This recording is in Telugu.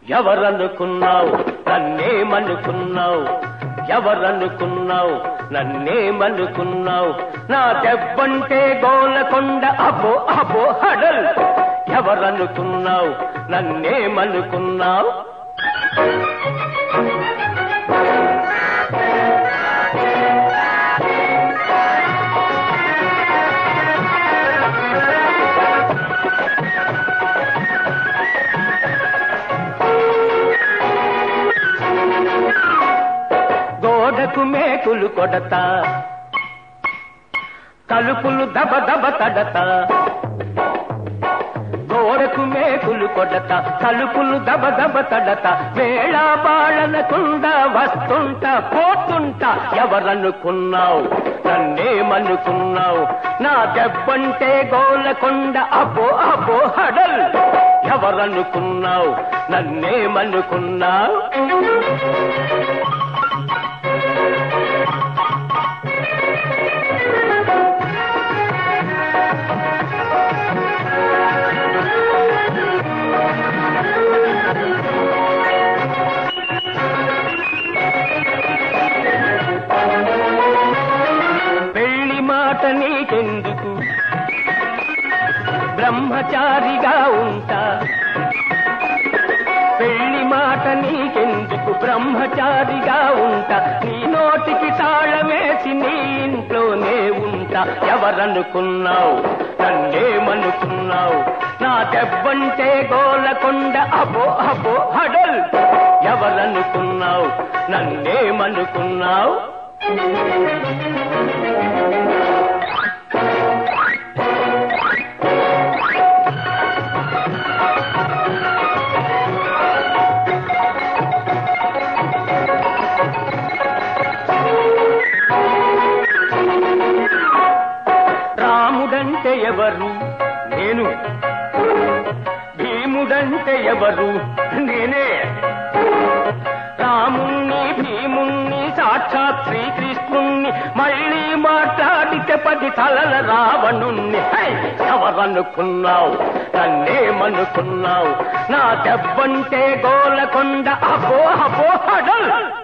ఎవరనుకున్నావు నన్నేమనుకున్నావు ఎవరనుకున్నావు నన్నేమనుకున్నావు నా దెబ్బంటే గోలకొండ అబో అబో హడల్ ఎవరనుకున్నావు నన్నేమనుకున్నావు గోడకు మేకులు కొడతా తలుపులు దబ దబ తడతా గోడకు మేకులు కొడతా తలుపులు దబ దబ తడతా వేళ బాళనకుండా వస్తుంటా పోతుంటా ఎవరనుకున్నావు నన్నేమనుకున్నావు నా దెబ్బంటే గోలకొండ అబో అబో హడల్ ఎవరనుకున్నావు నన్నేమనుకున్నావు నీకెందుకు బ్రహ్మచారిగా ఉంటా పెళ్లి మాట నీకెందుకు బ్రహ్మచారిగా ఉంటా నీ నోటికి తాళమేసి నీ ఇంట్లోనే ఉంటా ఎవరనుకున్నావు నన్నేమనుకున్నావు నా దెబ్బంటే గోలకొండ అబో అబో హడల్ ఎవరనుకున్నావు నన్నేమనుకున్నావు రాముడంటే ఎవరు నేను భీముడంటే ఎవరు నేనే రాముణ్ణి భీముణ్ణి సాక్షాత్ శ్రీకృష్ణుణ్ణి మళ్ళీ మాట్లాడితే 10 తలల రావణుణ్ణి ఎవరనుకున్నావు నన్నేమనుకున్నావు నా దెబ్బంటే గోలకొండ అబో అబో హడల్